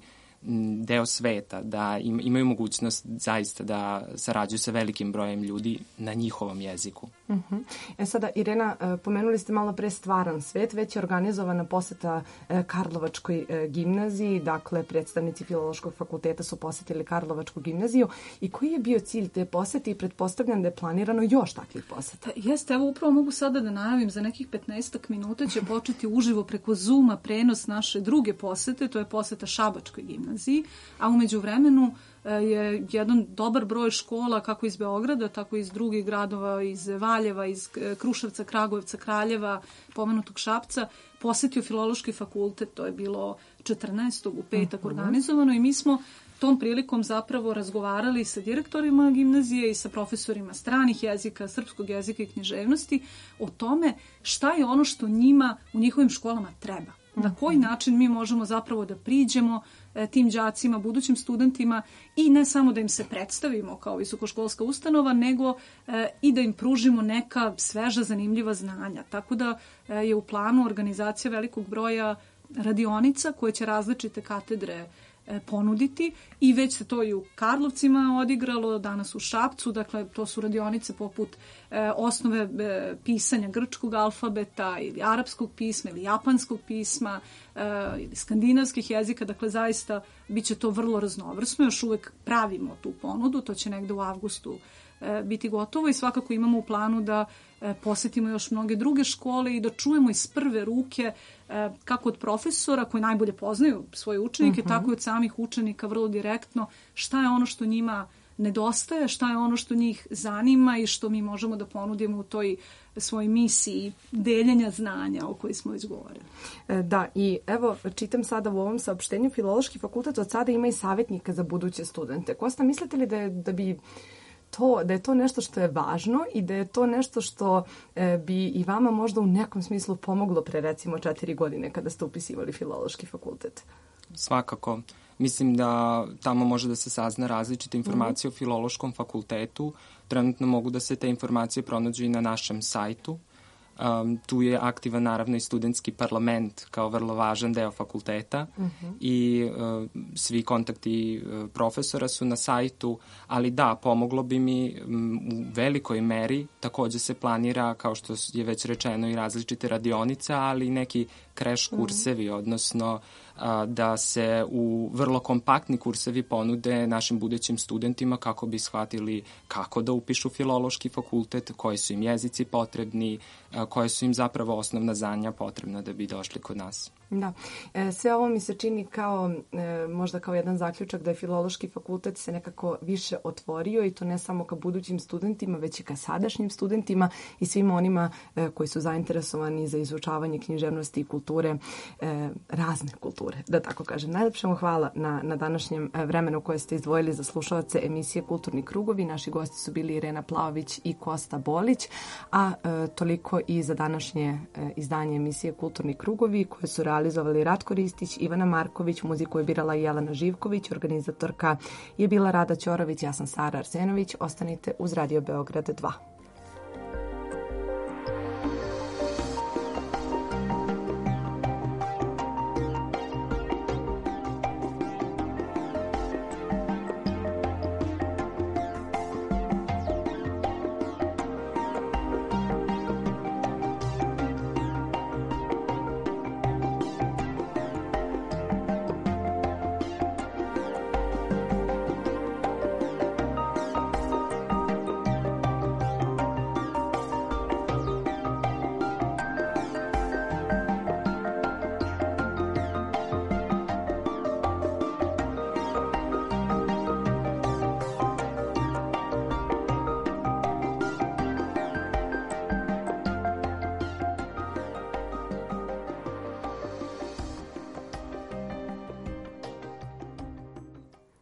deo sveta, da im, imaju mogućnost zaista da sarađuju sa velikim brojem ljudi na njihovom jeziku. Uh-huh. E sada, Irena, pomenuli ste malo pre stvaran svet, već je organizovana poseta Karlovačkoj gimnaziji, dakle predstavnici Filološkog fakulteta su posetili Karlovačku gimnaziju i koji je bio cilj te posete i pretpostavljam da je planirano još takvih poseta? Jeste, evo upravo mogu sada da najavim, za nekih petnaestak minuta će početi uživo preko Zooma prenos naše druge posete, to je poseta Šabačkoj gimnaziji, a umeđu vremenu je jedan dobar broj škola kako iz Beograda, tako i iz drugih gradova, iz Valjeva, iz Kruševca, Kragujevca, Kraljeva, pomenutog Šapca, posetio Filološki fakultet, to je bilo četrnaestog u petak uh-huh. organizovano i mi smo tom prilikom zapravo razgovarali sa direktorima gimnazije i sa profesorima stranih jezika, srpskog jezika i književnosti o tome šta je ono što njima u njihovim školama treba. Na koji način mi možemo zapravo da priđemo e, tim đacima, budućim studentima i ne samo da im se predstavimo kao visokoškolska ustanova, nego e, i da im pružimo neka sveža, zanimljiva znanja. Tako da e, je u planu organizacija velikog broja radionica koje će različite katedre ponuditi i već se to i u Karlovcima odigralo, danas u Šapcu, dakle to su radionice poput e, osnove e, pisanja grčkog alfabeta ili arapskog pisma ili japanskog pisma e, ili skandinavskih jezika, dakle zaista bit će to vrlo raznovrsno, još uvek pravimo tu ponudu, to će negde u avgustu e, biti gotovo i svakako imamo u planu da e, posetimo još mnoge druge škole i da čujemo iz prve ruke kako od profesora koji najbolje poznaju svoje učenike, uh-huh. tako i od samih učenika vrlo direktno šta je ono što njima nedostaje, šta je ono što njih zanima i što mi možemo da ponudimo u toj svojoj misiji deljenja znanja o kojoj smo već govorili. Da, i evo čitam sada u ovom saopštenju Filološki fakultet od sada ima i savjetnika za buduće studente. Kosta, mislite li da, je, da bi To, da je to nešto što je važno i da je to nešto što e, bi i vama možda u nekom smislu pomoglo pre recimo četiri godine kada ste upisivali Filološki fakultet? Svakako. Mislim da tamo može da se sazna različite informacije mm-hmm. o Filološkom fakultetu. Trenutno mogu da se te informacije pronađu i na našem sajtu. Um, tu je aktivan naravno i studentski parlament kao vrlo važan deo fakulteta uh-huh. i uh, svi kontakti uh, profesora su na sajtu, ali da, pomoglo bi mi um, u velikoj meri, takođe se planira, kao što je već rečeno, i različite radionice, ali i neki crash kursevi, uh-huh. odnosno uh, da se u vrlo kompaktni kursevi ponude našim budućim studentima kako bi shvatili kako da upišu Filološki fakultet, koji su im jezici potrebni, uh, koje su im zapravo osnovna znanja potrebna da bi došli kod nas. Da. E, sve ovo mi se čini kao, e, možda kao jedan zaključak da je Filološki fakultet se nekako više otvorio i to ne samo ka budućim studentima, već i ka sadašnjim studentima i svima onima e, koji su zainteresovani za izučavanje književnosti i kulture, e, razne kulture, da tako kažem. Najlepše vam hvala na, na današnjem vremenu koje ste izdvojili za slušalce emisije Kulturni krugovi. Naši gosti su bili Irena Plaović i Kosta Bolić, a e, toliko i za današnje e, izdanje emisije Kulturni krugovi koje su realizovali Ratko Ristić, Ivana Marković, muziku je birala Jelena Živković, organizatorka je bila Rada Ćorović, ja sam Sara Arsenović. Ostanite uz Radio Beograd dva.